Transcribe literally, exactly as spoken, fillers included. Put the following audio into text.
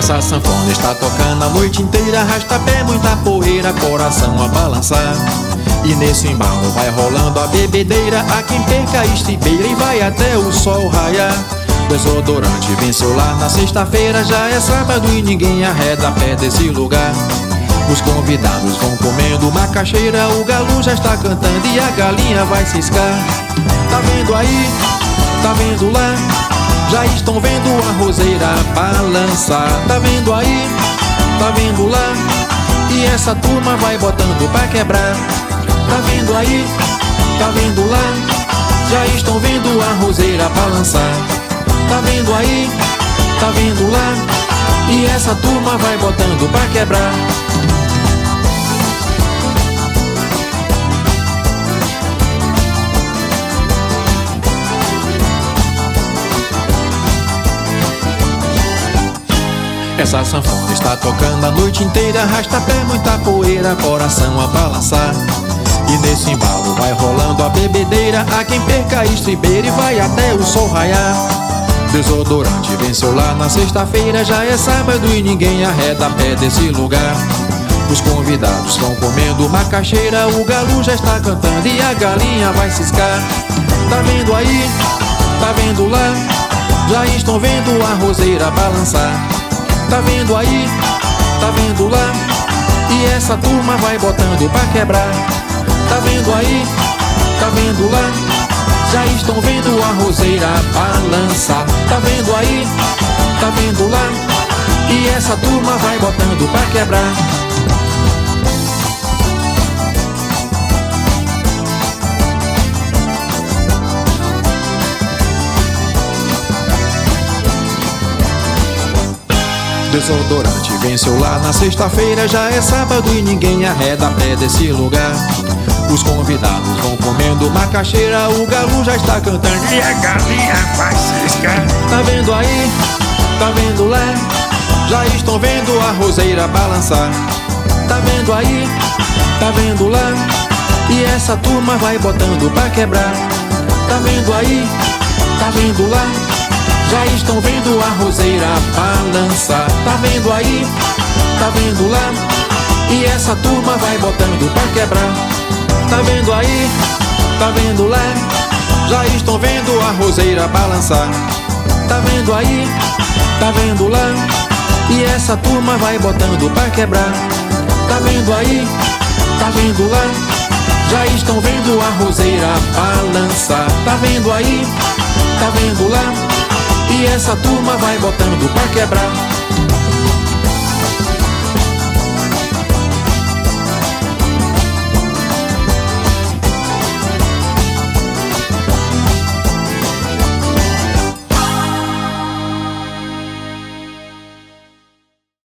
Essa sanfona está tocando a noite inteira, arrasta-pé, muita poeira, coração a balançar. E nesse embalo vai rolando a bebedeira, há quem perca a estribeira e vai até o sol raiar. Desodorante venceu lá na sexta-feira, já é sábado e ninguém arreda pé desse lugar. Os convidados vão comendo macaxeira, o galo já está cantando e a galinha vai ciscar. Tá vendo aí? Tá vendo lá? Já estão vendo a roseira balançar. Tá vendo aí? Tá vendo lá? E essa turma vai botando pra quebrar. Tá vendo aí? Tá vendo lá? Já estão vendo a roseira balançar. Tá vendo aí? Tá vendo lá? E essa turma vai botando pra quebrar. Essa sanfona está tocando a noite inteira, arrasta-pé, muita poeira, coração a balançar. E nesse embalo vai rolando a bebedeira, há quem perca a estribeira e vai até o sol raiar. Desodorante venceu lá na sexta-feira, já é sábado e ninguém arreda pé desse lugar. Os convidados vão comendo macaxeira, o galo já está cantando e a galinha vai ciscar. Tá vendo aí? Tá vendo lá? Já estão vendo a roseira balançar. Tá vendo aí? Tá vendo lá? E essa turma vai botando pra quebrar. Tá vendo aí? Tá vendo lá? Já estão vendo a roseira balançar. Tá vendo aí? Tá vendo lá? E essa turma vai botando pra quebrar. Desodorante venceu lá na sexta-feira, já é sábado e ninguém arreda pé desse lugar. Os convidados vão comendo macaxeira, o galo já está cantando e a galinha vai ciscar. Tá vendo aí? Tá vendo lá? Já estão vendo a roseira balançar. Tá vendo aí? Tá vendo lá? E essa turma vai botando pra quebrar. Tá vendo aí? Tá vendo lá? Já estão vendo a roseira balançar. Tá vendo aí? Tá vendo lá? E essa turma vai botando pra quebrar. Tá vendo aí? Tá vendo lá? Já estão vendo a roseira balançar. Tá vendo aí? Tá vendo lá? E essa turma vai botando pra quebrar. Tá vendo aí? Tá vendo lá? Já estão vendo a roseira balançar. Tá vendo aí? Tá vendo lá? E essa turma vai botando pra quebrar.